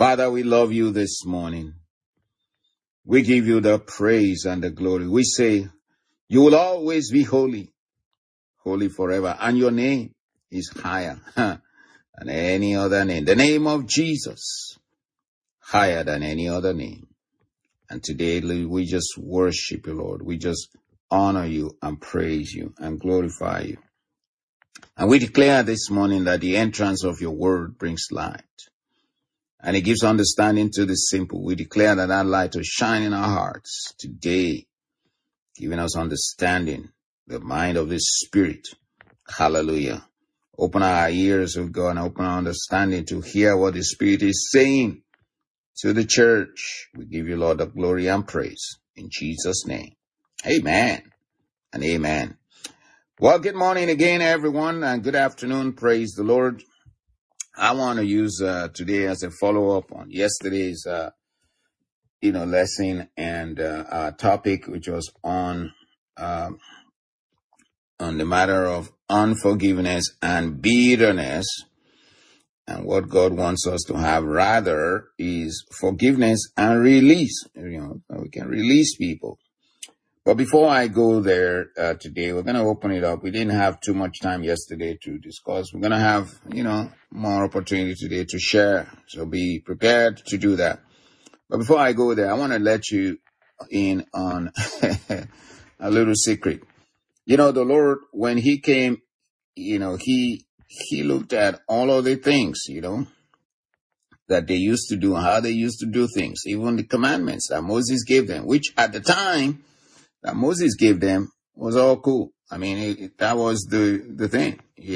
Father, we love you this morning. We give you the praise and the glory. We say, you will always be holy, holy forever. And your name is higher than any other name. The name of Jesus, higher than any other name. And today we just worship you, Lord. We just honor you and praise you and glorify you. And we declare this morning that the entrance of your word brings light. And it gives understanding to the simple. We declare that that light will shine in our hearts today, giving us understanding, the mind of the Spirit. Hallelujah. Open our ears, oh God, and open our understanding to hear what the Spirit is saying to the church. We give you, Lord, the glory and praise. In Jesus' name. Amen and amen. Well, good morning again, everyone, and good afternoon. Praise the Lord. I want to use today as a follow-up on yesterday's, lesson and our topic, which was on the matter of unforgiveness and bitterness. And what God wants us to have rather is forgiveness and release. We can release people. But before I go there today, we're going to open it up. We didn't have too much time yesterday to discuss. We're going to have, more opportunity today to share. So be prepared to do that. But before I go there, I want to let you in on a little secret. The Lord, when he came, he looked at all of the things, that they used to do and how they used to do things, even the commandments that Moses gave them, which at the time that Moses gave them was all cool. I mean, that was the thing,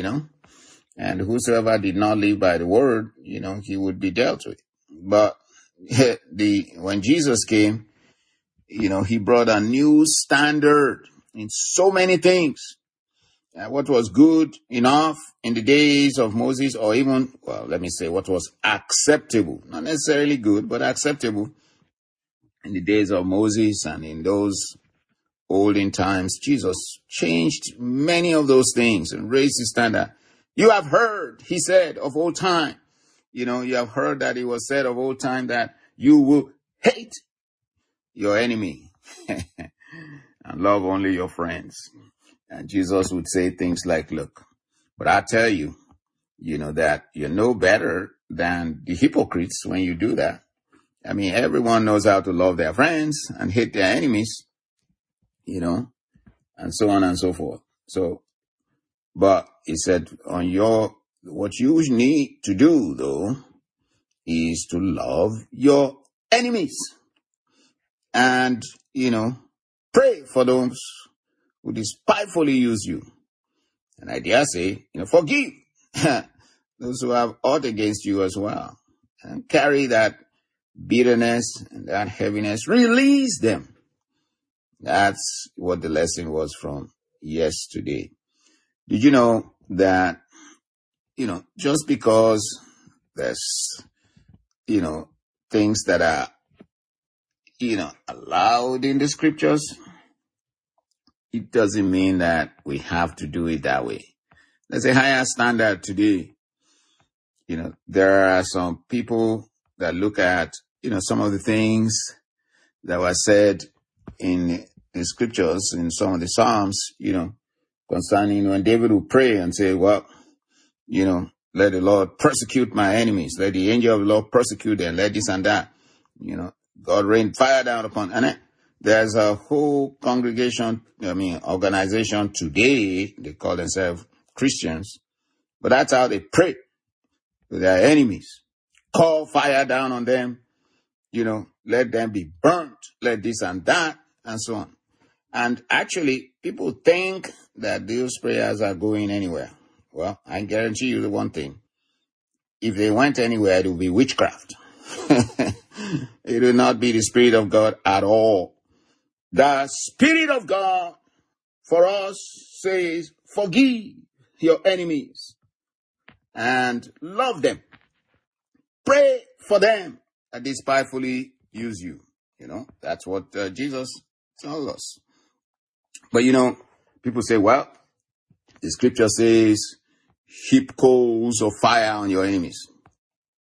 and whosoever did not live by the word, he would be dealt with. But when Jesus came, he brought a new standard in so many things. What was good enough in the days of Moses, or even, what was acceptable, not necessarily good, but acceptable in the days of Moses and in those olden times, Jesus changed many of those things and raised the standard. You have heard, he said, of old time. You have heard that it was said of old time that you will hate your enemy and love only your friends. And Jesus would say things like, look, but I tell you, that you're no better than the hypocrites when you do that. I mean, everyone knows how to love their friends and hate their enemies. And so on and so forth. So, but he said, what you need to do though, is to love your enemies and, pray for those who despitefully use you. And I dare say, forgive those who have aught against you as well, and carry that bitterness and that heaviness, release them. That's what the lesson was from yesterday. Did you know that, just because there's, things that are, allowed in the scriptures, it doesn't mean that we have to do it that way. There's a higher standard today. There are some people that look at, some of the things that were said in the scriptures, in some of the Psalms, concerning when David would pray and say, well, let the Lord persecute my enemies. Let the angel of the Lord persecute them. Let this and that. God rain fire down upon. And there's a whole organization today. They call themselves Christians. But that's how they pray to their enemies. Call fire down on them. Let them be burnt. Let this and that and so on. And actually, people think that those prayers are going anywhere. Well, I guarantee you the one thing. If they went anywhere, it would be witchcraft. It will not be the Spirit of God at all. The Spirit of God for us says, forgive your enemies and love them. Pray for them that despitefully use you. That's what Jesus tells us. But people say, well, the scripture says, heap coals of fire on your enemies.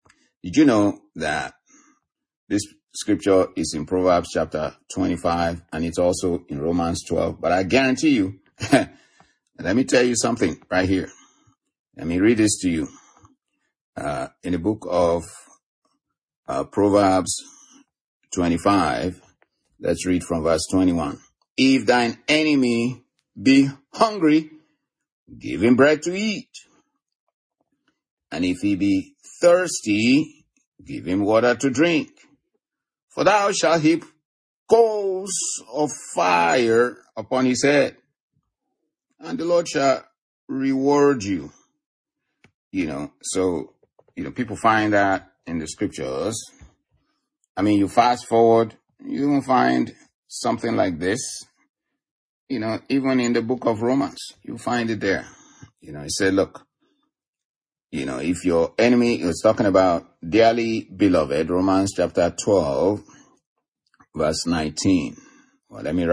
Did you know that this scripture is in Proverbs chapter 25 and it's also in Romans 12? But I guarantee you, let me tell you something right here. Let me read this to you. In the book of Proverbs 25, let's read from verse 21. If thine enemy be hungry, give him bread to eat. And if he be thirsty, give him water to drink. For thou shalt heap coals of fire upon his head, and the Lord shall reward you. So, people find that in the scriptures. I mean, you fast forward, you will find something like this. Even in the book of Romans, you find it there. It said, look, if your enemy is talking about dearly beloved, Romans chapter 12, verse 19. Well, let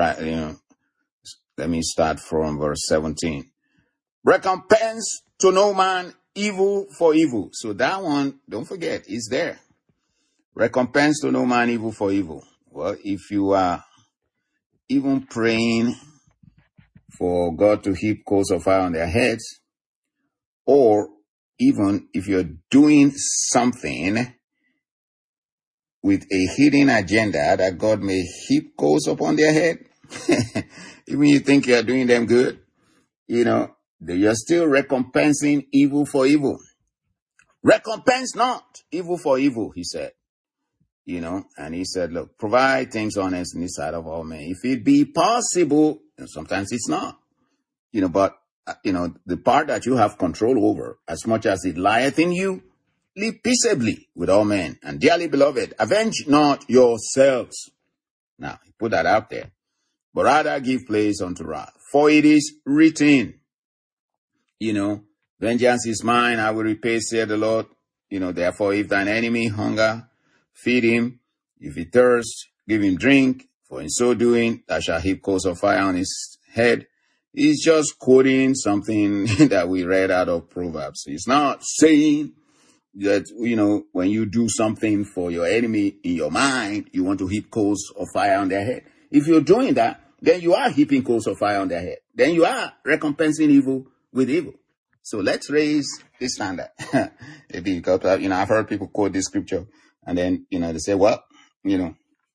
me start from verse 17. Recompense to no man evil for evil. So that one, don't forget, is there. Recompense to no man evil for evil. Well, if you are even praying for God to heap coals of fire on their heads, or even if you're doing something with a hidden agenda that God may heap coals upon their head, even you think you're doing them good, you're still recompensing evil for evil. Recompense not evil for evil, he said. And he said, look, provide things honest in the sight of all men. If it be possible, and sometimes it's not, but, the part that you have control over, as much as it lieth in you, live peaceably with all men. And dearly beloved, avenge not yourselves. Now, he put that out there. But rather give place unto wrath. For it is written, vengeance is mine, I will repay, saith the Lord. Therefore, if thine enemy hunger, feed him. If he thirst, give him drink. For in so doing, thou shalt heap coals of fire on his head. He's just quoting something that we read out of Proverbs. He's not saying that, when you do something for your enemy in your mind, you want to heap coals of fire on their head. If you're doing that, then you are heaping coals of fire on their head. Then you are recompensing evil with evil. So let's raise the standard. Because, I've heard people quote this scripture and then, they say, well, we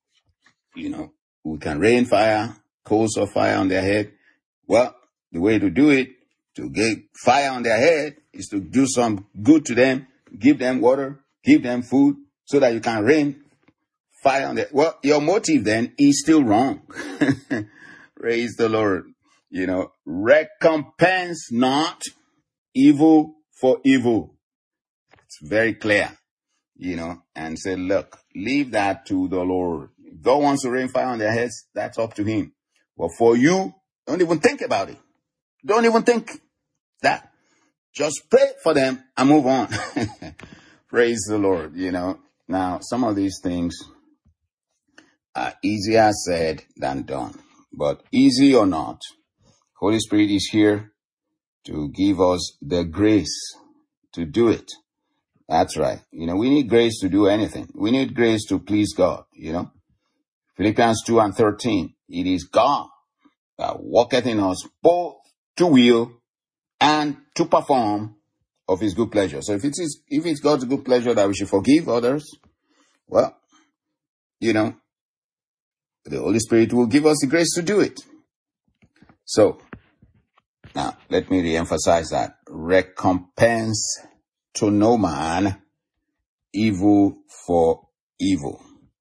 can rain fire, coals of fire on their head. Well, the way to do it, to get fire on their head, is to do some good to them, give them water, give them food, so that you can rain fire on their... Well, your motive then is still wrong. Praise the Lord. Recompense not evil for evil. It's very clear, and say, look, leave that to the Lord. If God wants to rain fire on their heads, that's up to him. But for you, don't even think about it. Don't even think that. Just pray for them and move on. Praise the Lord, Now, some of these things are easier said than done. But easy or not, Holy Spirit is here to give us the grace to do it. That's right. We need grace to do anything. We need grace to please God, Philippians 2:13. It is God that worketh in us both to will and to perform of his good pleasure. So if it's God's good pleasure that we should forgive others, well, the Holy Spirit will give us the grace to do it. So now let me reemphasize that. Recompense to no man evil for evil,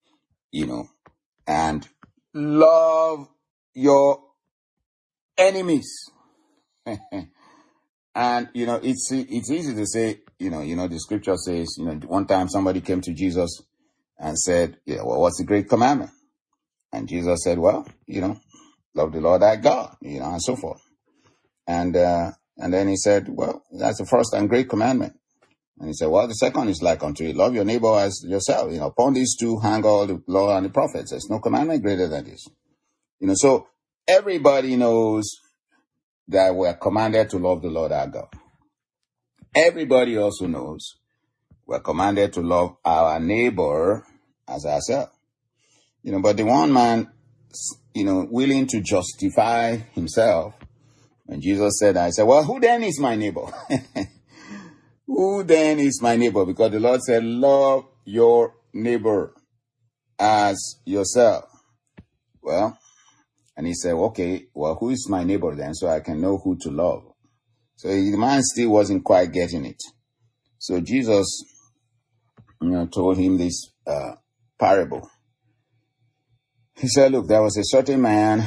and love your enemies. And, it's easy to say, the scripture says, one time somebody came to Jesus and said, well, what's the great commandment? And Jesus said, well, love the Lord thy God, and so forth. And then he said, well, that's the first and great commandment. And he said, well, the second is like unto it. Love your neighbor as yourself. Upon these two hang all the law and the prophets. There's no commandment greater than this. So everybody knows that we're commanded to love the Lord our God. Everybody also knows We're commanded to love our neighbor as ourselves. But the one man, willing to justify himself, when Jesus said that, I said, well, who then is my neighbor? Who then is my neighbor? Because the Lord said, love your neighbor as yourself. Well, and he said, okay, well, who is my neighbor then, so I can know who to love? So the man still wasn't quite getting it. So Jesus, told him this parable. He said, look, there was a certain man,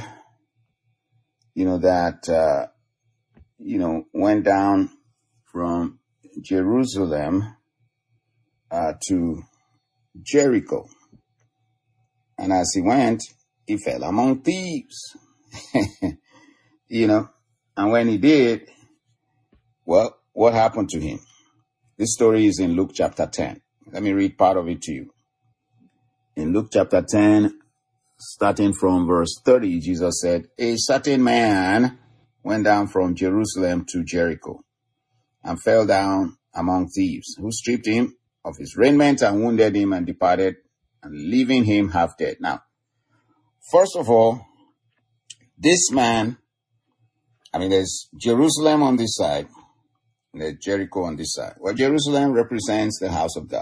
that, went down from Jerusalem to Jericho. And as he went, he fell among thieves. And when he did, well, what happened to him? This story is in Luke chapter 10. Let me read part of it to you. In Luke chapter 10, starting from verse 30, Jesus said, a certain man went down from Jerusalem to Jericho and fell down among thieves, who stripped him of his raiment and wounded him and departed, and leaving him half dead. Now, first of all, this man, there's Jerusalem on this side, and there's Jericho on this side. Well, Jerusalem represents the house of God.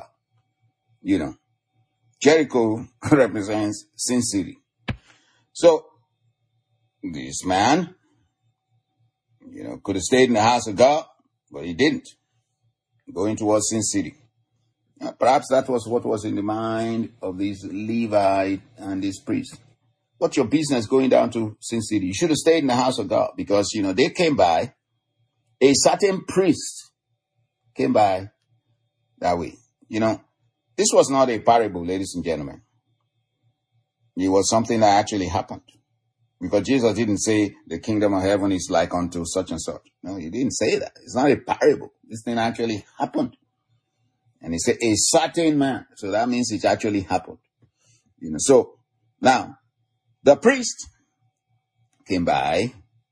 Jericho represents Sin City. So, this man, could have stayed in the house of God, but he didn't. Going towards Sin City. Perhaps that was what was in the mind of these Levite and these priests. What's your business going down to Sin City? You should have stayed in the house of God, because, they came by, a certain priest came by that way. This was not a parable, ladies and gentlemen. It was something that actually happened. Because Jesus didn't say the kingdom of heaven is like unto such and such. No, he didn't say that. It's not a parable. This thing actually happened. And he said, a certain man. So that means it actually happened. So now, the priest came by,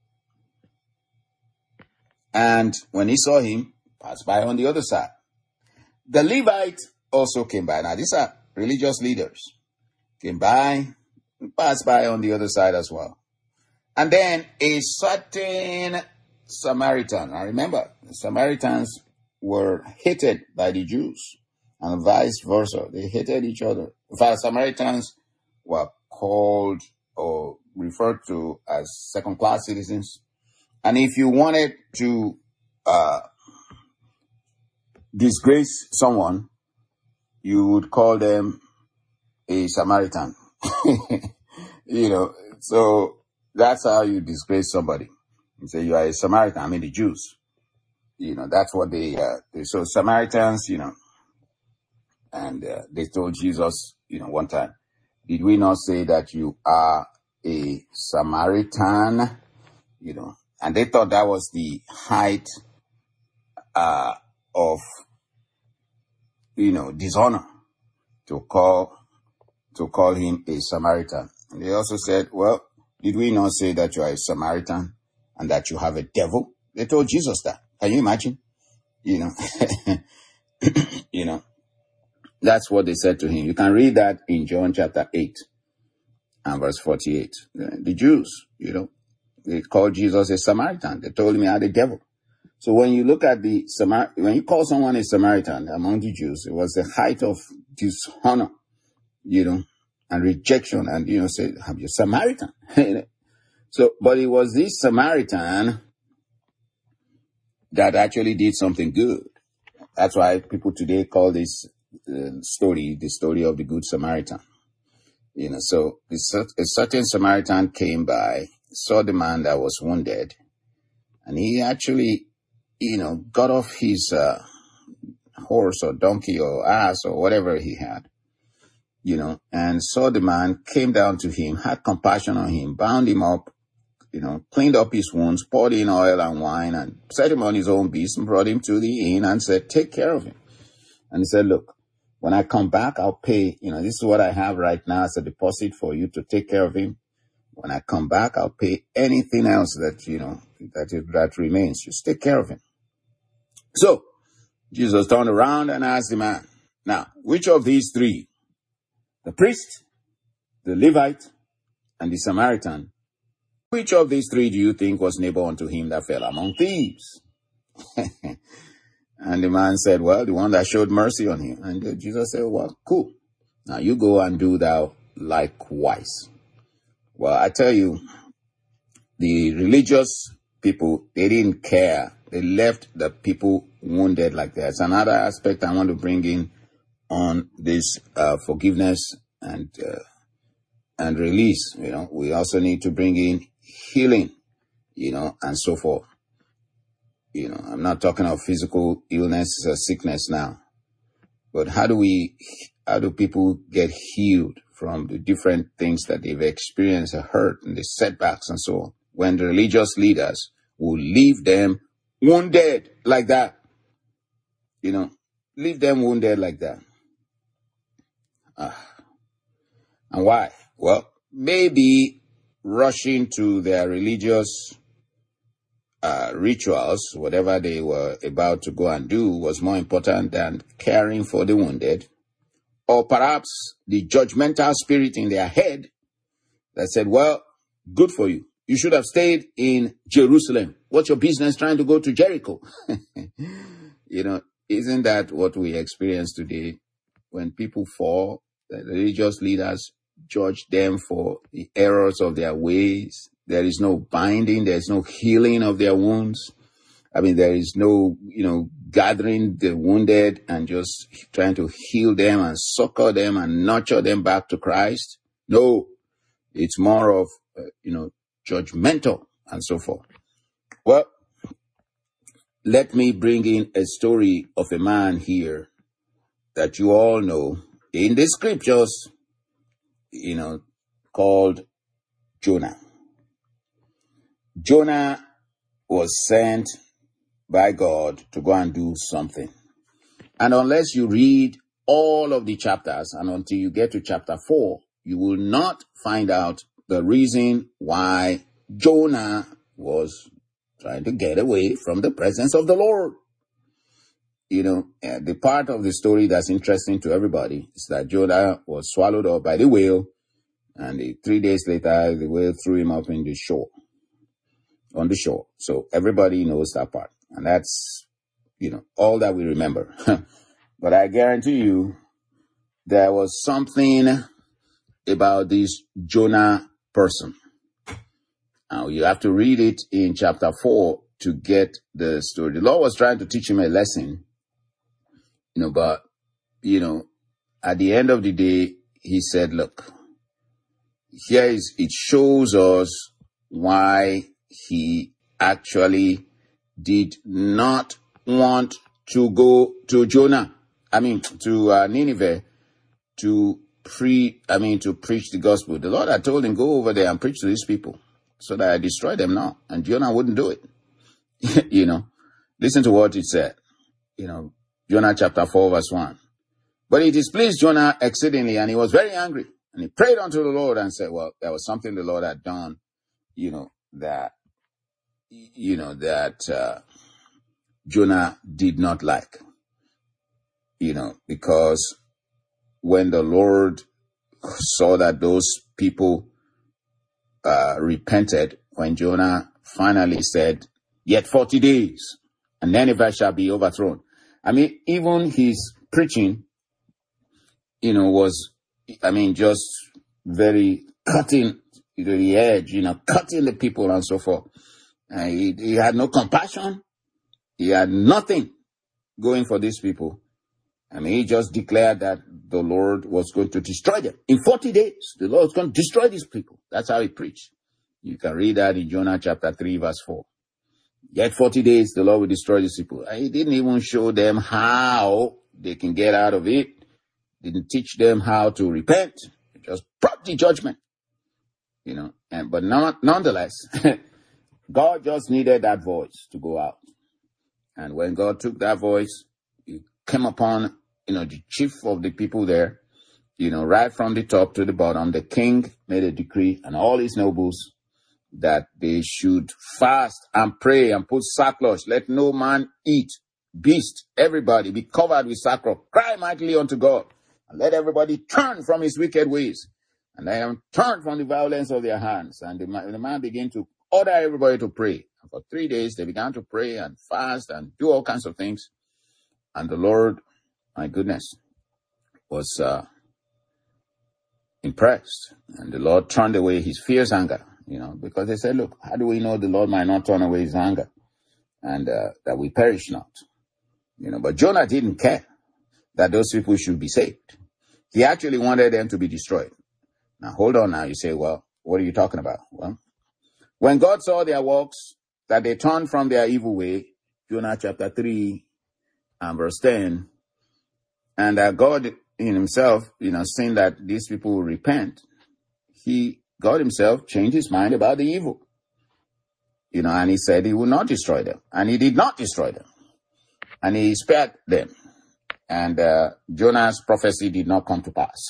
and when he saw him, passed by on the other side. The Levite also came by. Now, these are religious leaders. Came by, passed by on the other side as well. And then a certain Samaritan. Now remember, the Samaritans were hated by the Jews, and vice versa. They hated each other. In fact, Samaritans were called or referred to as second-class citizens. And if you wanted to disgrace someone, you would call them a Samaritan. So that's how you disgrace somebody. You say you are a Samaritan, the Jews. That's what they so Samaritans, and they told Jesus, one time, did we not say that you are a Samaritan? And they thought that was the height of, dishonor to call him a Samaritan. And they also said, well, did we not say that you are a Samaritan and that you have a devil? They told Jesus that. Can you imagine? That's what they said to him. You can read that in John chapter 8 and verse 48. The Jews, they called Jesus a Samaritan. They told him he had a devil. So when you look at when you call someone a Samaritan among the Jews, it was the height of dishonor, and rejection, and, say, have you Samaritan? So, but it was this Samaritan that actually did something good. That's why people today call this story the story of the Good Samaritan. So a certain Samaritan came by, saw the man that was wounded, and he actually, got off his horse or donkey or ass or whatever he had, and saw the man, came down to him, had compassion on him, bound him up, cleaned up his wounds, poured in oil and wine, and set him on his own beast and brought him to the inn and said, take care of him. And he said, look, when I come back, I'll pay, this is what I have right now as a deposit for you to take care of him. When I come back, I'll pay anything else that, that remains. Just take care of him. So Jesus turned around and asked the man, now, which of these three, the priest, the Levite, and the Samaritan, which of these three do you think was neighbor unto him that fell among thieves? And the man said, well, the one that showed mercy on him. And Jesus said, well, cool. Now you go and do thou likewise. Well, I tell you, the religious people, they didn't care. They left the people wounded like that. It's another aspect I want to bring in on this forgiveness and release. We also need to bring in healing, and so forth. I'm not talking of physical illness or sickness now, but how do people get healed from the different things that they've experienced, hurt, and the setbacks and so on, when the religious leaders will leave them wounded like that? Leave them wounded like that. And why? Well, maybe rushing to their religious rituals, whatever they were about to go and do, was more important than caring for the wounded. Or perhaps the judgmental spirit in their head that said, well, good for you. You should have stayed in Jerusalem. What's your business trying to go to Jericho? Isn't that what we experience today? When people fall, the religious leaders judge them for the errors of their ways. There is no binding. There is no healing of their wounds. There is no, gathering the wounded and just trying to heal them and succor them and nurture them back to Christ. No, it's more of, judgmental and so forth. Well, let me bring in a story of a man here that you all know in the scriptures, called Jonah. Jonah was sent by God to go and do something. And unless you read all of the chapters and until you get to chapter 4, you will not find out the reason why Jonah was trying to get away from the presence of the Lord. The part of the story that's interesting to everybody is that Jonah was swallowed up by the whale, and 3 days later, the whale threw him up on the shore. So everybody knows that part. And that's, all that we remember. But I guarantee you, there was something about this Jonah person. Now, you have to read it in chapter 4 to get the story. The Lord was trying to teach him a lesson, but, at the end of the day, he said, look, it shows us why he actually did not want to go to Nineveh to preach the gospel. The Lord had told him, go over there and preach to these people so that I destroy them now. And Jonah wouldn't do it. Listen to what it said. Jonah chapter 4 verse 1. But it displeased Jonah exceedingly, and he was very angry. And he prayed unto the Lord and said, well, there was something the Lord had done, that Jonah did not like, because when the Lord saw that those people repented, when Jonah finally said, yet 40 days, and Nineveh shall be overthrown. Even his preaching, was, just very cutting to the edge, cutting the people and so forth. He had no compassion. He had nothing going for these people. He just declared that the Lord was going to destroy them. In 40 days, the Lord was going to destroy these people. That's how he preached. You can read that in Jonah chapter 3, verse 4. Yet 40 days, the Lord will destroy these people. And he didn't even show them how they can get out of it. Didn't teach them how to repent. He just brought the judgment. But nonetheless, God just needed that voice to go out. And when God took that voice, he came upon, the chief of the people there, right from the top to the bottom. The king made a decree, and all his nobles, that they should fast and pray and put sackcloth. Let no man eat beast, everybody be covered with sackcloth, cry mightily unto God, and let everybody turn from his wicked ways, and let them turn from the violence of their hands. And the man began to order everybody to pray. And for 3 days, they began to pray and fast and do all kinds of things. And the Lord, my goodness, was impressed. And the Lord turned away his fierce anger, because they said, look, how do we know the Lord might not turn away his anger and that we perish not? But Jonah didn't care that those people should be saved. He actually wanted them to be destroyed. Now, hold on now. You say, well, what are you talking about? Well, when God saw their works, that they turned from their evil way, Jonah chapter 3 and verse 10, and that God in himself, seeing that these people will repent, God himself changed his mind about the evil. And he said he would not destroy them. And he did not destroy them. And he spared them. And Jonah's prophecy did not come to pass.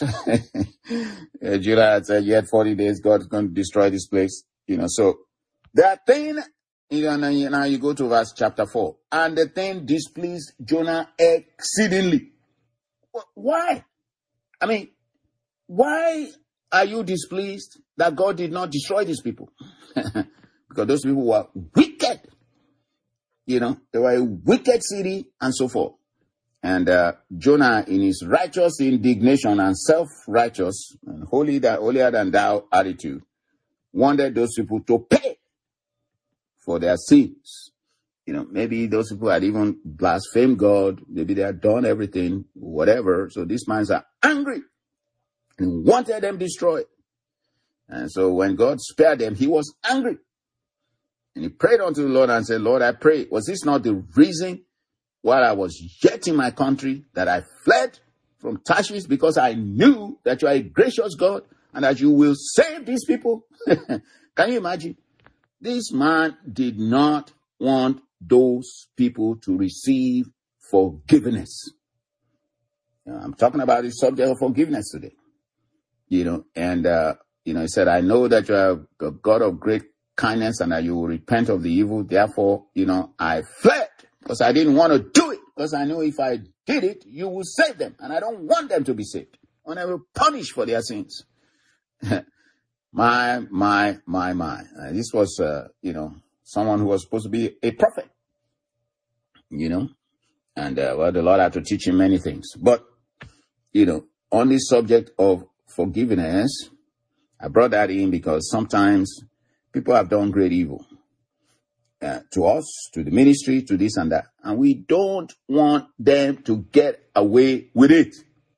Jonah had said, yet 40 days, God's going to destroy this place. So that thing, now you go to verse chapter 4. And the thing displeased Jonah exceedingly. Why? I mean, why are you displeased that God did not destroy these people? Because those people were wicked. They were a wicked city and so forth. And Jonah, in his righteous indignation and self-righteous and holier than thou attitude, wanted those people to pay for their sins. Maybe those people had even blasphemed God. Maybe they had done everything, whatever. So these men are angry and wanted them destroyed. And so when God spared them, he was angry. And he prayed unto the Lord and said, Lord, I pray, was this not the reason while I was yet in my country that I fled from Tarshish, because I knew that you are a gracious God and that you will save these people? Can you imagine? This man did not want those people to receive forgiveness. I'm talking about the subject of forgiveness today. And he said, I know that you are a God of great kindness and that you will repent of the evil. Therefore, I fled because I didn't want to do it, because I know if I did it, you will save them. And I don't want them to be saved. And I will punish for their sins. My. This was, someone who was supposed to be a prophet, and the Lord had to teach him many things. But, on this subject of forgiveness, I brought that in because sometimes people have done great evil to us, to the ministry, to this and that. And we don't want them to get away with it.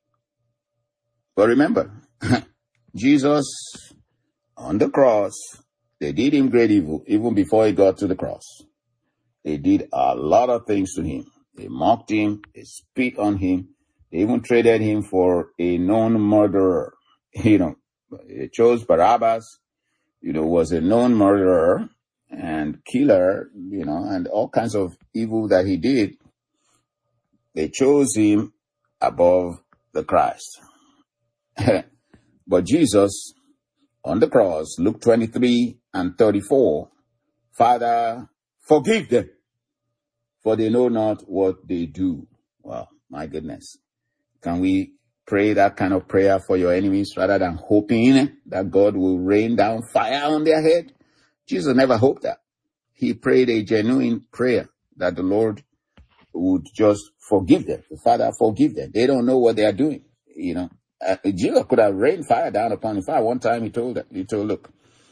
But remember, Jesus on the cross, they did him great evil even before he got to the cross. They did a lot of things to him. They mocked him. They spit on him. They even traded him for a known murderer. They chose Barabbas, was a known murderer and killer, and all kinds of evil that he did. They chose him above the Christ. But Jesus, on the cross, Luke 23 and 34, Father, forgive them, for they know not what they do. Wow, my goodness. Can we pray that kind of prayer for your enemies rather than hoping that God will rain down fire on their head? Jesus never hoped that. He prayed a genuine prayer that the Lord would just forgive them. The Father, forgive them. They don't know what they are doing. Jesus could have rained fire down upon him. One time he told, look,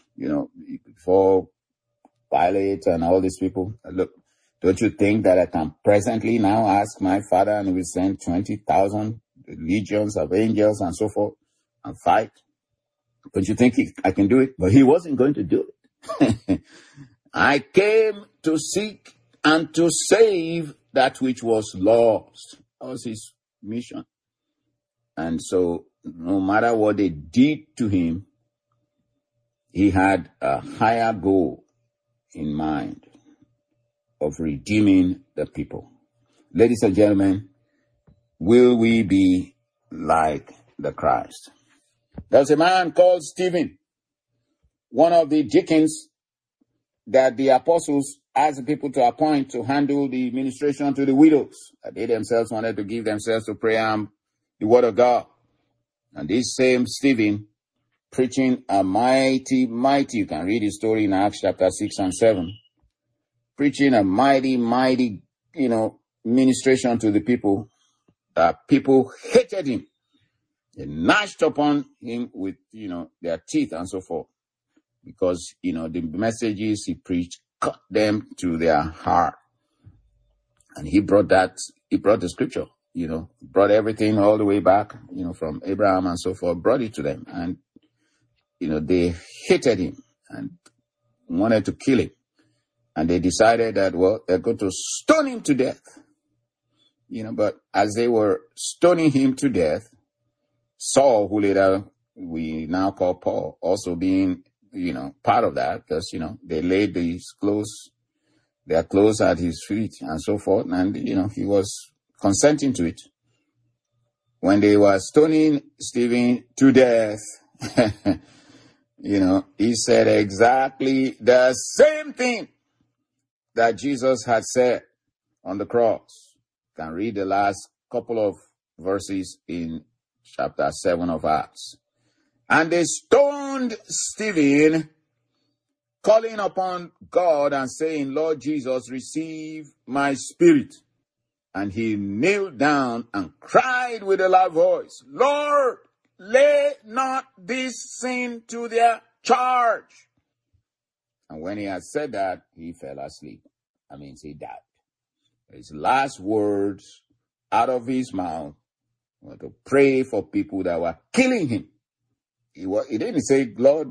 before Pilate and all these people, look, don't you think that I can presently now ask my Father and he will send 20,000 legions of angels and so forth and fight? Don't you think I can do it? But he wasn't going to do it. I came to seek and to save that which was lost. That was his mission. And so no matter what they did to him, he had a higher goal in mind of redeeming the people. Ladies and gentlemen, will we be like the Christ? There's a man called Stephen, one of the deacons that the apostles asked the people to appoint to handle the ministration to the widows. They themselves wanted to give themselves to prayer and the word of God. And this same Stephen, preaching a mighty, you can read his story in Acts chapter 6 and 7, preaching a mighty, ministration to the people, that people hated him. They gnashed upon him with, their teeth and so forth. Because, the messages he preached cut them to their heart. And he brought the scripture, brought everything all the way back, from Abraham and so forth, brought it to them. And, they hated him and wanted to kill him. And they decided that, they're going to stone him to death. But as they were stoning him to death, Saul, who later we now call Paul, also being, part of that, because, they laid their clothes at his feet and so forth. And, he was consenting to it. When they were stoning Stephen to death, he said exactly the same thing that Jesus had said on the cross. You can read the last couple of verses in chapter 7 of Acts. And they stoned Stephen, calling upon God and saying, Lord Jesus, receive my spirit. And he kneeled down and cried with a loud voice, Lord, lay not this sin to their charge. And when he had said that, he fell asleep. That means he died. His last words out of his mouth were to pray for people that were killing him. He didn't say, Lord,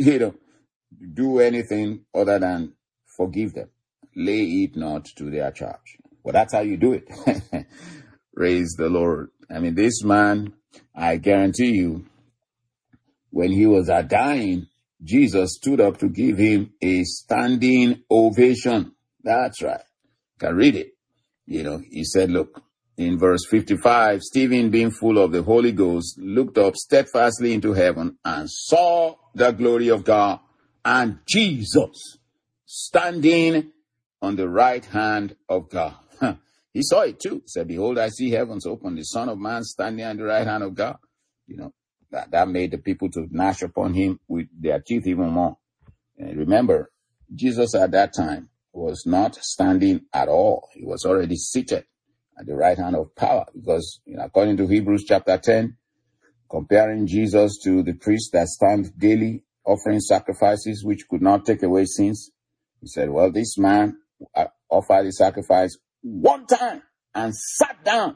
do anything other than forgive them. Lay it not to their charge. Well, that's how you do it. Praise the Lord. I mean, this man, I guarantee you, when he was dying, Jesus stood up to give him a standing ovation. That's right. You can read it. He said, look, in verse 55, Stephen, being full of the Holy Ghost, looked up steadfastly into heaven and saw the glory of God and Jesus standing on the right hand of God. He saw it too. He said, behold, I see heavens open, the Son of Man standing on the right hand of God. That made the people to gnash upon him with their teeth even more. And remember, Jesus at that time was not standing at all. He was already seated at the right hand of power, because according to Hebrews chapter 10, comparing Jesus to the priest that stand daily offering sacrifices which could not take away sins, he said, well, this man offered the sacrifice one time and sat down.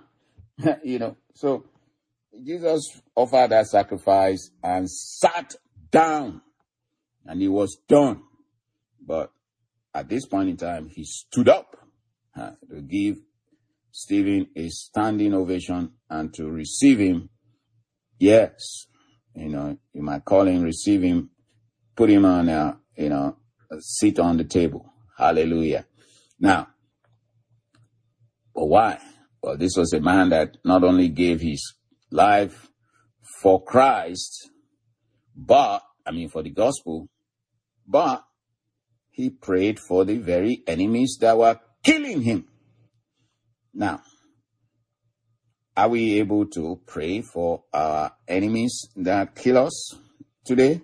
So Jesus offered that sacrifice and sat down, and he was done. But at this point in time, he stood up to give Stephen a standing ovation and to receive him. Yes, you might call him, receive him, put him on a seat on the table. Hallelujah. Now, but why? Well, this was a man that not only gave his life for Christ, for the gospel, but he prayed for the very enemies that were killing him. Now, are we able to pray for our enemies that kill us today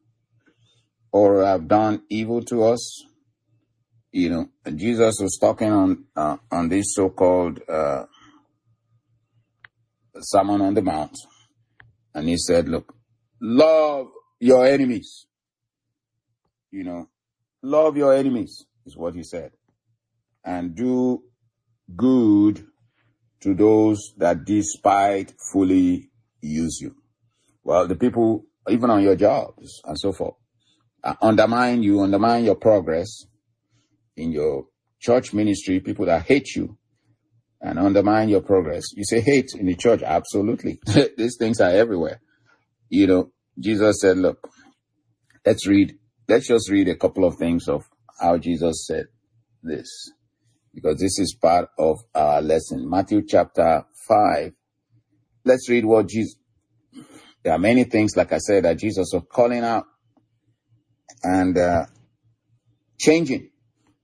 or have done evil to us? Jesus was talking on this so-called Sermon on the Mount, and he said, look, love your enemies. Love your enemies is what he said, and do good to those that despitefully use you. Well, the people, even on your jobs and so forth, undermine your progress in your church ministry, people that hate you and undermine your progress. You say hate in the church? Absolutely. These things are everywhere. Jesus said, look, let's just read a couple of things of how Jesus said this, because this is part of our lesson. Matthew chapter 5. Let's read what Jesus, there are many things, like I said, that Jesus was calling out and changing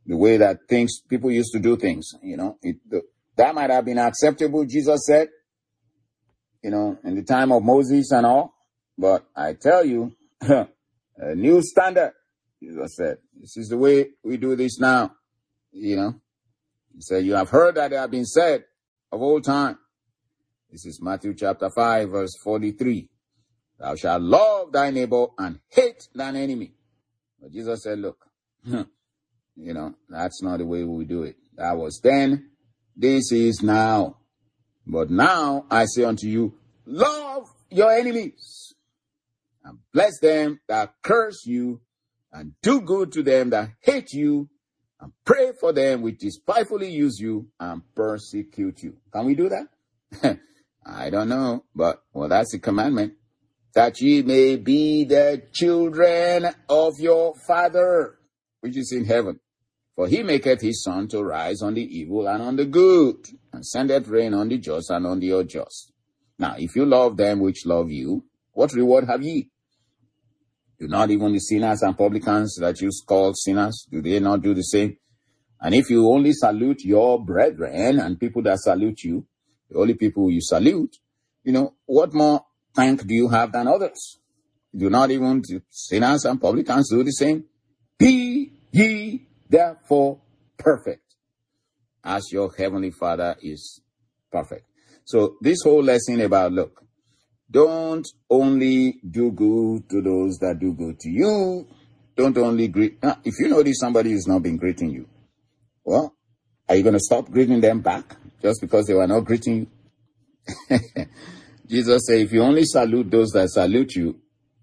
the way that people used to do things, that might have been acceptable, Jesus said, in the time of Moses and all. But I tell you, a new standard, Jesus said. This is the way we do this now, He said, you have heard that it have been said of old time. This is Matthew chapter 5, verse 43. Thou shalt love thy neighbor and hate thine enemy. But Jesus said, look, that's not the way we do it. That was then. This is now. But now I say unto you, love your enemies and bless them that curse you and do good to them that hate you and pray for them which despitefully use you and persecute you. Can we do that? I don't know, but that's the commandment. That ye may be the children of your Father, which is in heaven. For he maketh his sun to rise on the evil and on the good, and sendeth rain on the just and on the unjust. Now, if you love them which love you, what reward have ye? Do not even the sinners and publicans that you call sinners, do they not do the same? And if you only salute your brethren and people that salute you, the only people you salute, what more thank do you have than others? Do not even sinners and publicans do the same? Be ye therefore perfect, as your heavenly Father is perfect. So this whole lesson about, look, don't only do good to those that do good to you. Don't only greet. If you notice somebody who's not been greeting you, well, are you going to stop greeting them back just because they were not greeting you? Jesus said, if you only salute those that salute you,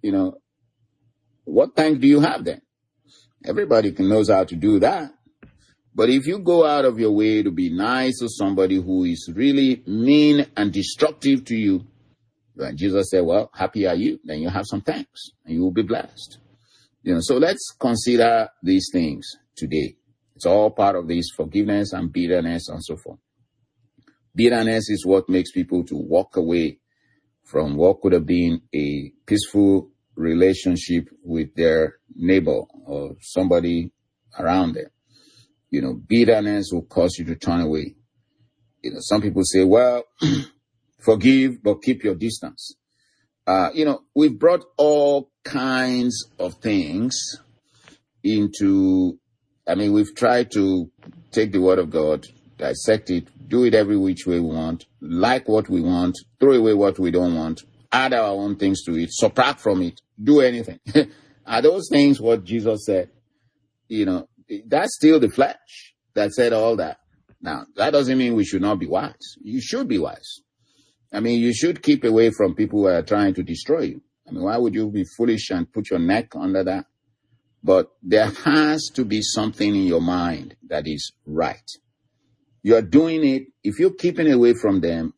what thank do you have then? Everybody knows how to do that. But if you go out of your way to be nice to somebody who is really mean and destructive to you, then Jesus said, well, happy are you. Then you have some thanks and you will be blessed. So let's consider these things today. It's all part of this forgiveness and bitterness and so forth. Bitterness is what makes people to walk away from what could have been a peaceful relationship with their neighbor or somebody around them. Bitterness will cause you to turn away. Some people say, well, forgive, but keep your distance. We've brought all kinds of things into, we've tried to take the word of God, dissect it, do it every which way we want, like what we want, throw away what we don't want, add our own things to it, subtract from it, do anything. Are those things what Jesus said? That's still the flesh that said all that. Now, that doesn't mean we should not be wise. You should be wise. You should keep away from people who are trying to destroy you. Why would you be foolish and put your neck under that? But there has to be something in your mind that is right. You are doing it, if you're keeping away from them,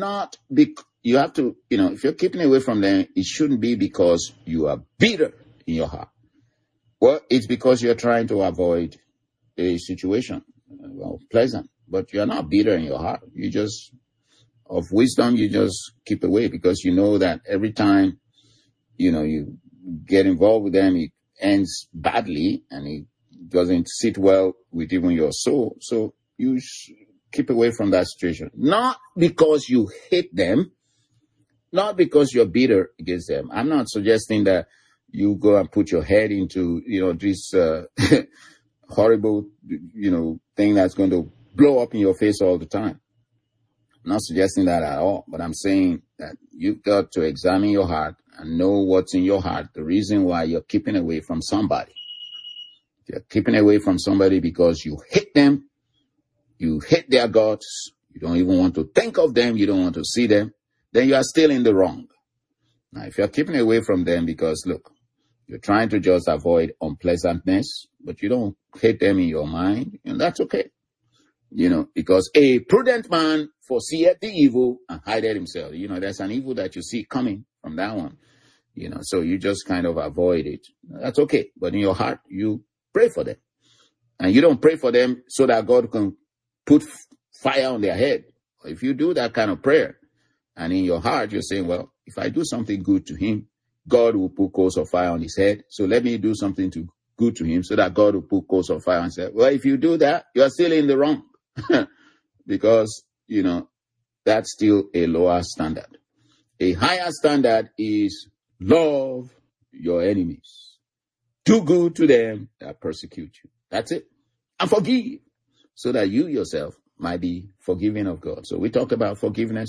you have to, if you're keeping away from them, it shouldn't be because you are bitter in your heart. Well, it's because you're trying to avoid a situation, pleasant, but you're not bitter in your heart. You just, of wisdom, you just keep away because you know that every time, you get involved with them, it ends badly and it doesn't sit well with even your soul. So you keep away from that situation. Not because you hate them, not because you're bitter against them. I'm not suggesting that you go and put your head into, this horrible, thing that's going to blow up in your face all the time. I'm not suggesting that at all, but I'm saying that you've got to examine your heart and know what's in your heart, the reason why you're keeping away from somebody. If you're keeping away from somebody because you hate them, you hate their gods, you don't even want to think of them, you don't want to see them, then you are still in the wrong. Now, if you're keeping away from them because, look, you're trying to just avoid unpleasantness, but you don't hate them in your mind, and that's okay. Because a prudent man foreseeth the evil and hideth himself. There's an evil that you see coming from that one. So you just kind of avoid it. That's okay. But in your heart, you pray for them. And you don't pray for them so that God can put fire on their head. If you do that kind of prayer, and in your heart, you're saying, well, if I do something good to him, God will put coals of fire on his head. So let me do something to good to him so that God will put coals of fire and say, well, if you do that, you are still in the wrong. Because, that's still a lower standard. A higher standard is love your enemies. Do good to them that persecute you. That's it. And forgive so that you yourself might be forgiven of God. So we talked about forgiveness,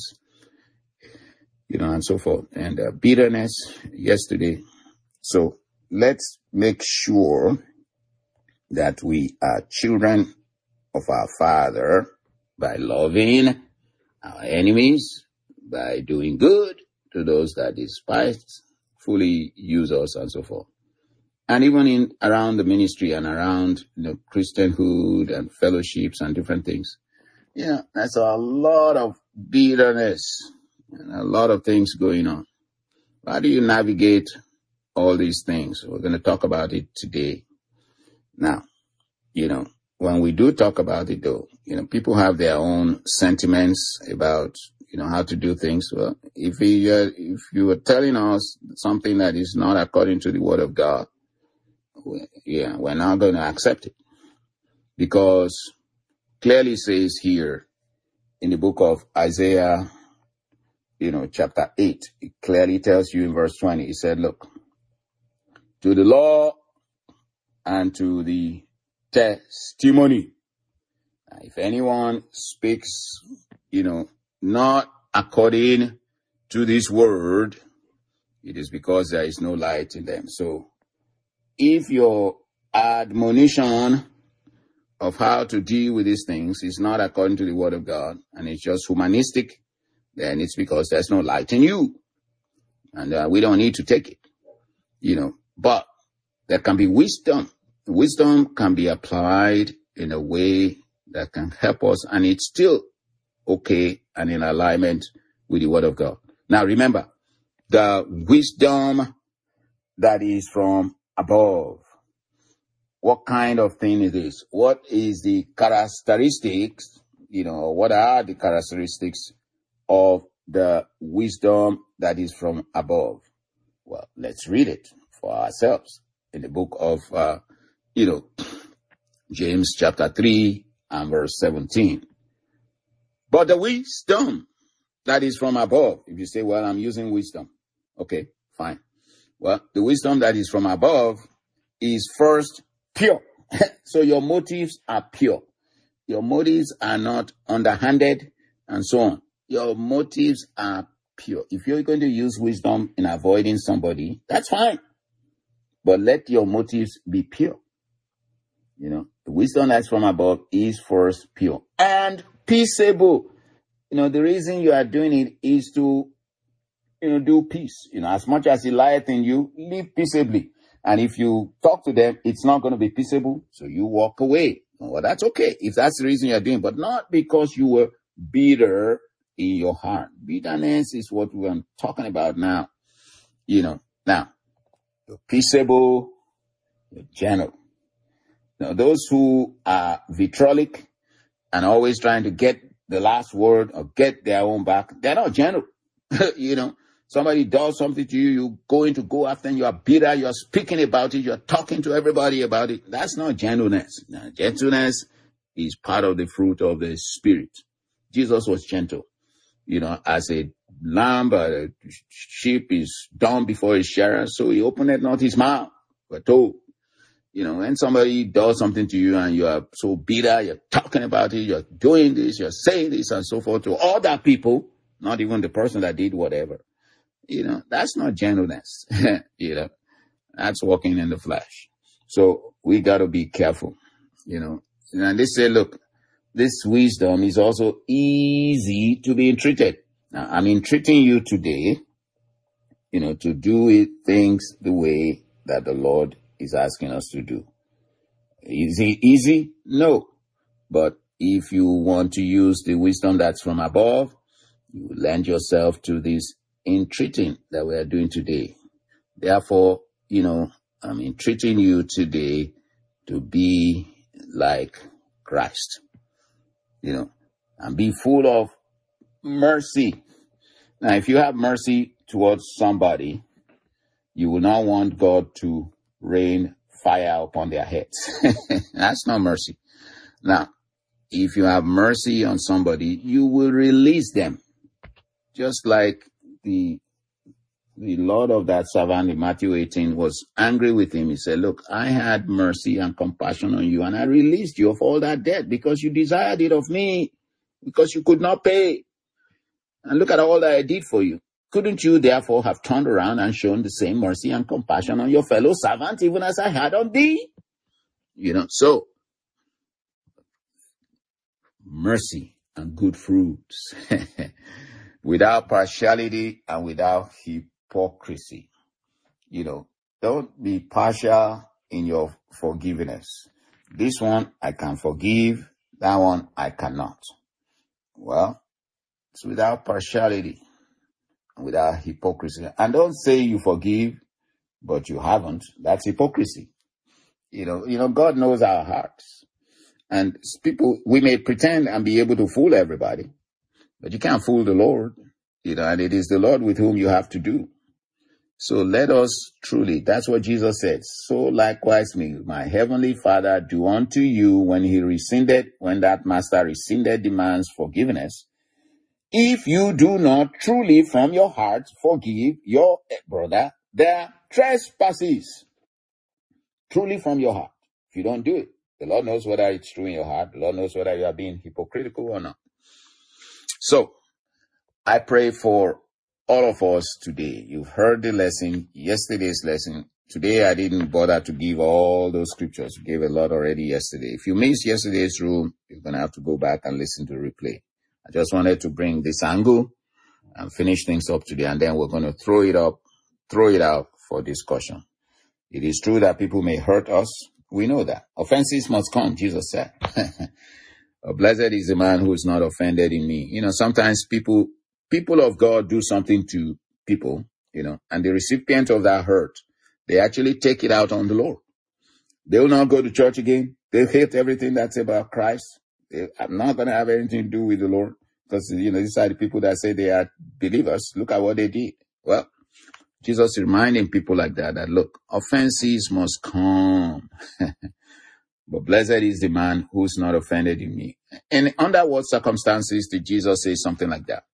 and so forth, and bitterness yesterday. So let's make sure that we are children of our Father by loving our enemies, by doing good to those that despitefully use us, and so forth. And even around the ministry and around Christianhood and fellowships and different things, that's a lot of bitterness and a lot of things going on. How do you navigate all these things? We're going to talk about it today. Now, when we do talk about it, though, people have their own sentiments about, how to do things. Well, if you were telling us something that is not according to the Word of God, we're not going to accept it. Because clearly says here in the book of Isaiah, chapter 8, it clearly tells you in verse 20, it said, look, to the law and to the testimony. If anyone speaks, not according to this word, it is because there is no light in them. So if your admonition of how to deal with these things is not according to the Word of God, and it's just humanistic, then it's because there's no light in you. And we don't need to take it, But there can be wisdom. Wisdom can be applied in a way that can help us, and it's still okay and in alignment with the Word of God. Now remember, the wisdom that is from above. What kind of thing is this? What is the characteristics, what are the characteristics of the wisdom that is from above? Well, let's read it for ourselves in the book of, James chapter 3 and verse 17. But the wisdom that is from above, if you say, well, I'm using wisdom. Okay, fine. Well, the wisdom that is from above is first pure. So your motives are pure. Your motives are not underhanded and so on. Your motives are pure. If you're going to use wisdom in avoiding somebody, that's fine. But let your motives be pure. The wisdom that's from above is first pure and peaceable. The reason you are doing it is to, do peace. As much as he lieth in you, live peaceably. And if you talk to them, it's not going to be peaceable. So you walk away. Well, that's okay if that's the reason you're doing, but not because you were bitter in your heart. Bitterness is what we're talking about now. Now, you're peaceable, you're gentle. Now, those who are vitriolic and always trying to get the last word or get their own back, they're not gentle. Somebody does something to you, you're going to go after them, you are bitter, you're speaking about it, you're talking to everybody about it. That's not gentleness. Now, gentleness is part of the fruit of the Spirit. Jesus was gentle. As a lamb, a sheep is dumb before his shearer, so he opened not his mouth. We're told. When somebody does something to you and you are so bitter, you're talking about it, you're doing this, you're saying this and so forth to other people, not even the person that did whatever. That's not gentleness. That's walking in the flesh. So we got to be careful, And they say, look, this wisdom is also easy to be entreated. Now, I'm entreating you today, to do things the way that the Lord is asking us to do. Is it easy? No. But if you want to use the wisdom that's from above, you lend yourself to this entreating that we are doing today. Therefore, I'm entreating you today to be like Christ, and be full of mercy. Now, if you have mercy towards somebody, you will not want God to rain fire upon their heads. That's not mercy. Now, if you have mercy on somebody, you will release them. Just like the Lord of that servant in Matthew 18 was angry with him. He said, look, I had mercy and compassion on you, and I released you of all that debt because you desired it of me, because you could not pay. And look at all that I did for you. Couldn't you therefore have turned around and shown the same mercy and compassion on your fellow servant, even as I had on thee? So mercy and good fruits without partiality and without hypocrisy. Don't be partial in your forgiveness. This one I can forgive, that one I cannot. Well, it's without partiality and without hypocrisy. And don't say you forgive, but you haven't. That's hypocrisy. God knows our hearts. And people, we may pretend and be able to fool everybody, but you can't fool the Lord, and it is the Lord with whom you have to do. So let us truly, that's what Jesus said. So likewise my heavenly Father do unto you when that master rescinded demands forgiveness. If you do not truly from your heart forgive your brother their trespasses. Truly from your heart. If you don't do it, the Lord knows whether it's true in your heart. The Lord knows whether you are being hypocritical or not. So, I pray for all of us today. You've heard the lesson, yesterday's lesson. Today, I didn't bother to give all those scriptures. We gave a lot already yesterday. If you missed yesterday's room, you're going to have to go back and listen to the replay. I just wanted to bring this angle and finish things up today, and then we're going to throw it out for discussion. It is true that people may hurt us. We know that. Offenses must come, Jesus said. Blessed is the man who is not offended in me. Sometimes people of God do something to people, and the recipient of that hurt, they actually take it out on the Lord. They will not go to church again. They hate everything that's about Christ. They are not going to have anything to do with the Lord because, these are the people that say they are believers. Look at what they did. Well, Jesus is reminding people like that, look, offenses must come. But blessed is the man who's not offended in me. And under what circumstances did Jesus say something like that?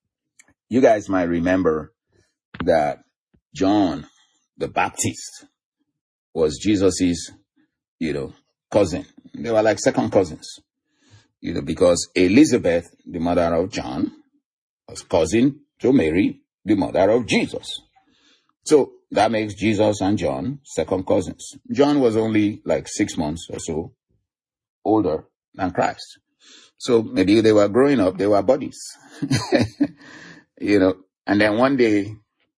You guys might remember that John the Baptist was Jesus's, cousin. They were like second cousins, because Elizabeth, the mother of John, was cousin to Mary, the mother of Jesus. So that makes Jesus and John second cousins. John was only like 6 months or so older than Christ. So maybe they were growing up, they were buddies. And then one day,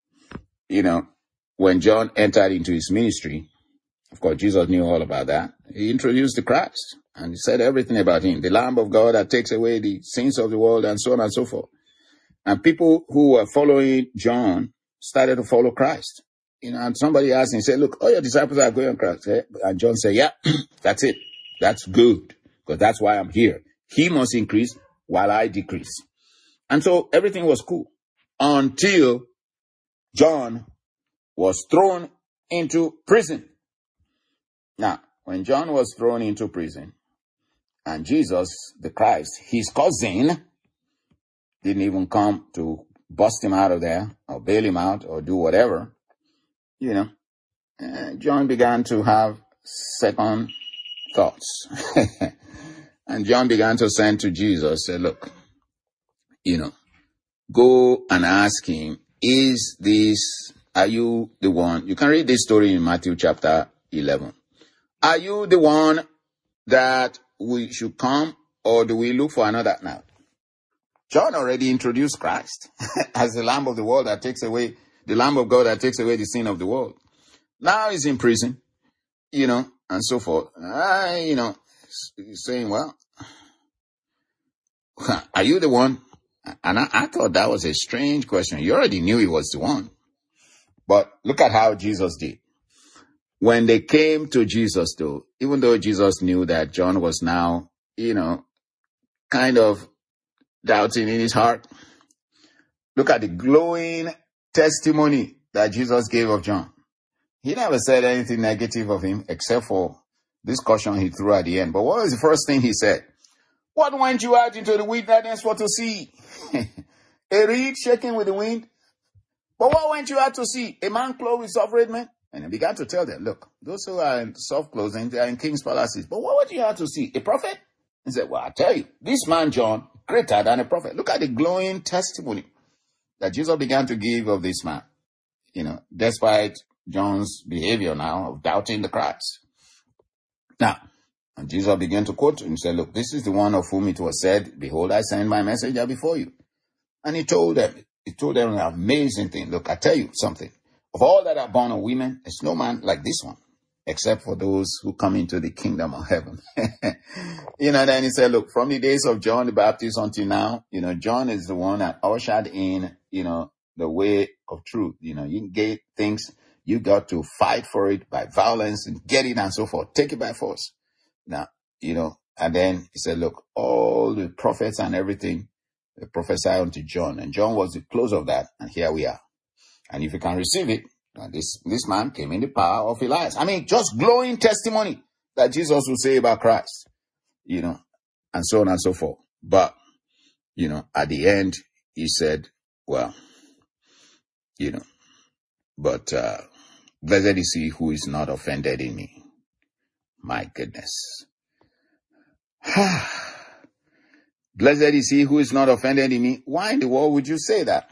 when John entered into his ministry, of course, Jesus knew all about that. He introduced the Christ and he said everything about him. The Lamb of God that takes away the sins of the world and so on and so forth. And people who were following John started to follow Christ. And somebody asked him, said, look, all your disciples are going on Christ. And John said, yeah, that's it. That's good. Because that's why I'm here. He must increase while I decrease. And so everything was cool until John was thrown into prison. Now, when John was thrown into prison and Jesus, the Christ, his cousin, didn't even come to bust him out of there or bail him out or do whatever, John began to have second thoughts. And John began to send to Jesus, say, look, go and ask him, are you the one? You can read this story in Matthew chapter 11. Are you the one that we should come, or do we look for another? Now, John already introduced Christ as the Lamb of the world that takes away, the Lamb of God that takes away the sin of the world. Now he's in prison, and so forth. He's saying, well, are you the one? And I thought that was a strange question. You already knew he was the one. But look at how Jesus did. When they came to Jesus, though, even though Jesus knew that John was now, kind of doubting in his heart, look at the glowing testimony that Jesus gave of John. He never said anything negative of him except for this caution he threw at the end. But what was the first thing he said? What went you out into the wilderness for to see? A reed shaking with the wind? But what went you out to see? A man clothed with soft raiment? And he began to tell them, look, those who are in soft clothing, they are in king's palaces. But what went you out to see? A prophet? He said, well, I tell you, this man John, greater than a prophet. Look at the glowing testimony that Jesus began to give of this man, despite John's behavior now of doubting the Christ. Now, and Jesus began to quote him and said, look, this is the one of whom it was said, behold, I send my messenger before you. And he told them an amazing thing. Look, I tell you something. Of all that are born of women, there's no man like this one, except for those who come into the kingdom of heaven. Then he said, look, from the days of John the Baptist until now, John is the one that ushered in, the way of truth. You get things, you got to fight for it by violence and get it and so forth. Take it by force. Now, and then he said, look, all the prophets and everything, they prophesy unto John. And John was the close of that. And here we are. And if you can receive it, this man came in the power of Elias. I mean, just glowing testimony that Jesus will say about Christ, and so on and so forth. But, at the end, he said, well, but blessed is he who is not offended in me. My goodness. Blessed is he who is not offended in me. Why in the world would you say that?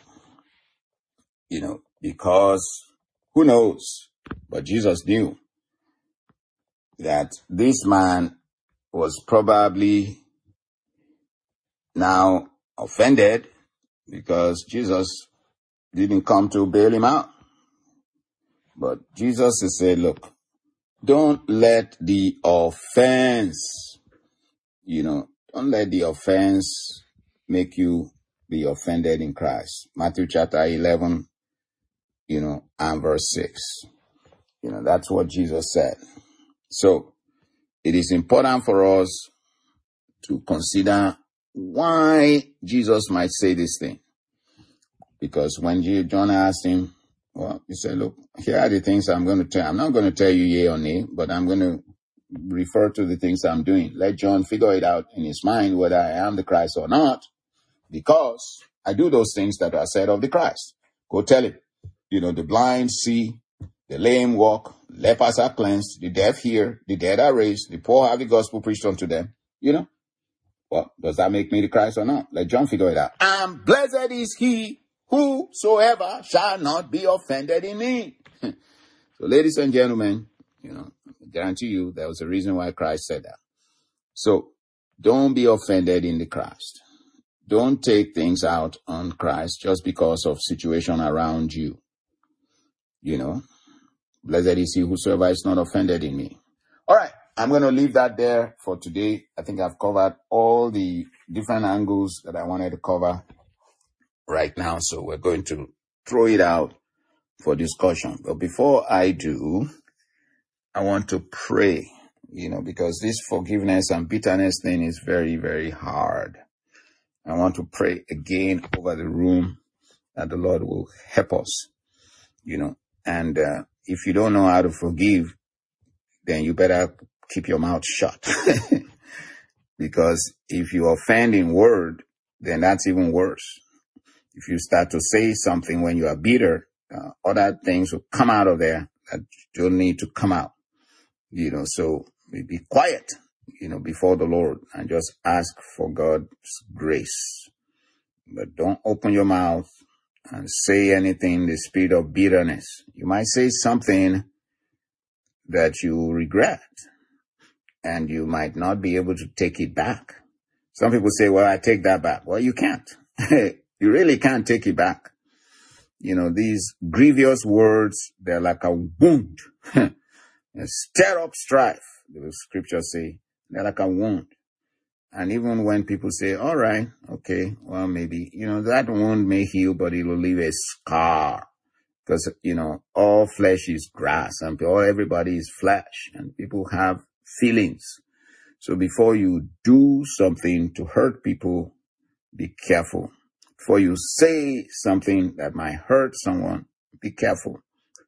Because who knows? But Jesus knew that this man was probably now offended because Jesus didn't come to bail him out. But Jesus said, look, don't let the offense, don't let the offense make you be offended in Christ. Matthew chapter 11, and verse 6. That's what Jesus said. So it is important for us to consider why Jesus might say this thing. Because when John asked him, well, he said, look, here are the things I'm going to tell. I'm not going to tell you yea or nay, but I'm going to refer to the things I'm doing. Let John figure it out in his mind whether I am the Christ or not, because I do those things that are said of the Christ. Go tell him. The blind see, the lame walk, lepers are cleansed, the deaf hear, the dead are raised, the poor have the gospel preached unto them. Well, does that make me the Christ or not? Let John figure it out. And blessed is he whosoever shall not be offended in me. So, ladies and gentlemen, I guarantee you there was a reason why Christ said that. So, don't be offended in the Christ. Don't take things out on Christ just because of situation around you. Blessed is he whosoever is not offended in me. All right, I'm going to leave that there for today. I think I've covered all the different angles that I wanted to cover right now. So we're going to throw it out for discussion. But before I do, I want to pray, because this forgiveness and bitterness thing is very, very hard. I want to pray again over the room that the Lord will help us, and if you don't know how to forgive, then you better keep your mouth shut. Because if you offend in word, then that's even worse. If you start to say something when you are bitter, other things will come out of there that don't need to come out. So be quiet, before the Lord and just ask for God's grace. But don't open your mouth and say anything in the spirit of bitterness. You might say something that you regret, and you might not be able to take it back. Some people say, well, I take that back. Well, you can't. You really can't take it back. These grievous words, they're like a wound. Stir up strife, the scriptures say. They're like a wound. And even when people say, all right, okay, well, maybe, that wound may heal, but it will leave a scar. Because, all flesh is grass and everybody is flesh and people have feelings. So before you do something to hurt people, be careful. Before you say something that might hurt someone, be careful.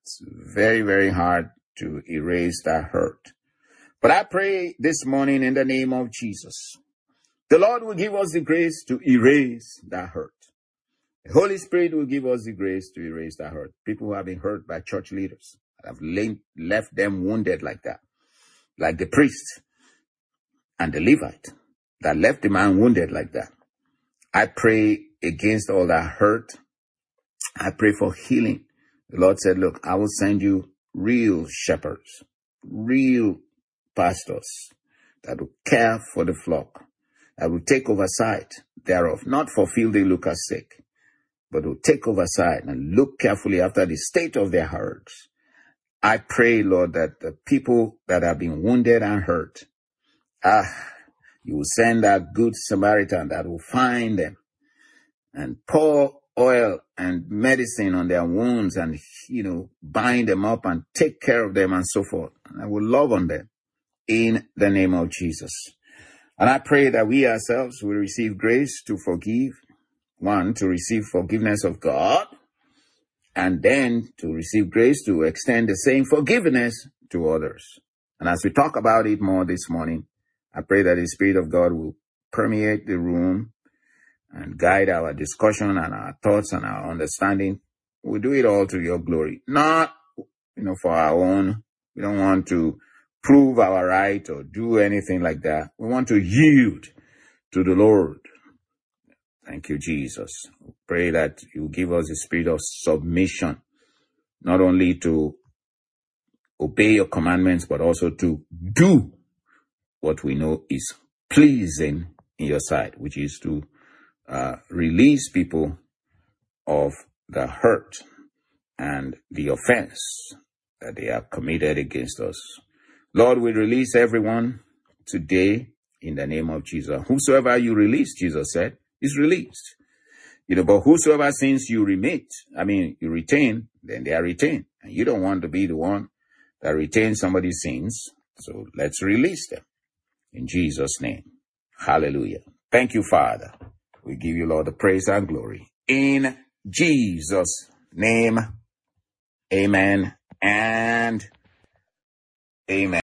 It's very, very hard to erase that hurt. But I pray this morning in the name of Jesus, the Lord will give us the grace to erase that hurt. The Holy Spirit will give us the grace to erase that hurt. People who have been hurt by church leaders have left them wounded like that, like the priest and the Levite that left the man wounded like that. I pray against all that hurt. I pray for healing. The Lord said, look, I will send you real shepherds, real pastors that will care for the flock, that will take oversight thereof, not fulfill the Lucas' sake, but will take oversight and look carefully after the state of their herds. I pray, Lord, that the people that have been wounded and hurt, you will send that good Samaritan that will find them and pour oil and medicine on their wounds and, bind them up and take care of them and so forth. And I will love on them in the name of Jesus. And I pray that we ourselves will receive grace to forgive. One, to receive forgiveness of God, and then to receive grace to extend the same forgiveness to others. And as we talk about it more this morning, I pray that the Spirit of God will permeate the room and guide our discussion and our thoughts and our understanding. We'll do it all to your glory, not, for our own. We don't want to prove our right or do anything like that. We want to yield to the Lord. Thank you, Jesus. We pray that you give us a spirit of submission, not only to obey your commandments, but also to do what we know is pleasing in your sight, which is to release people of the hurt and the offense that they have committed against us. Lord, we release everyone today in the name of Jesus. Whosoever you release, Jesus said, is released. But whosoever sins you retain, then they are retained. And you don't want to be the one that retains somebody's sins. So let's release them in Jesus' name. Hallelujah. Thank you, Father. We give you, Lord, the praise and glory. In Jesus' name, amen and amen.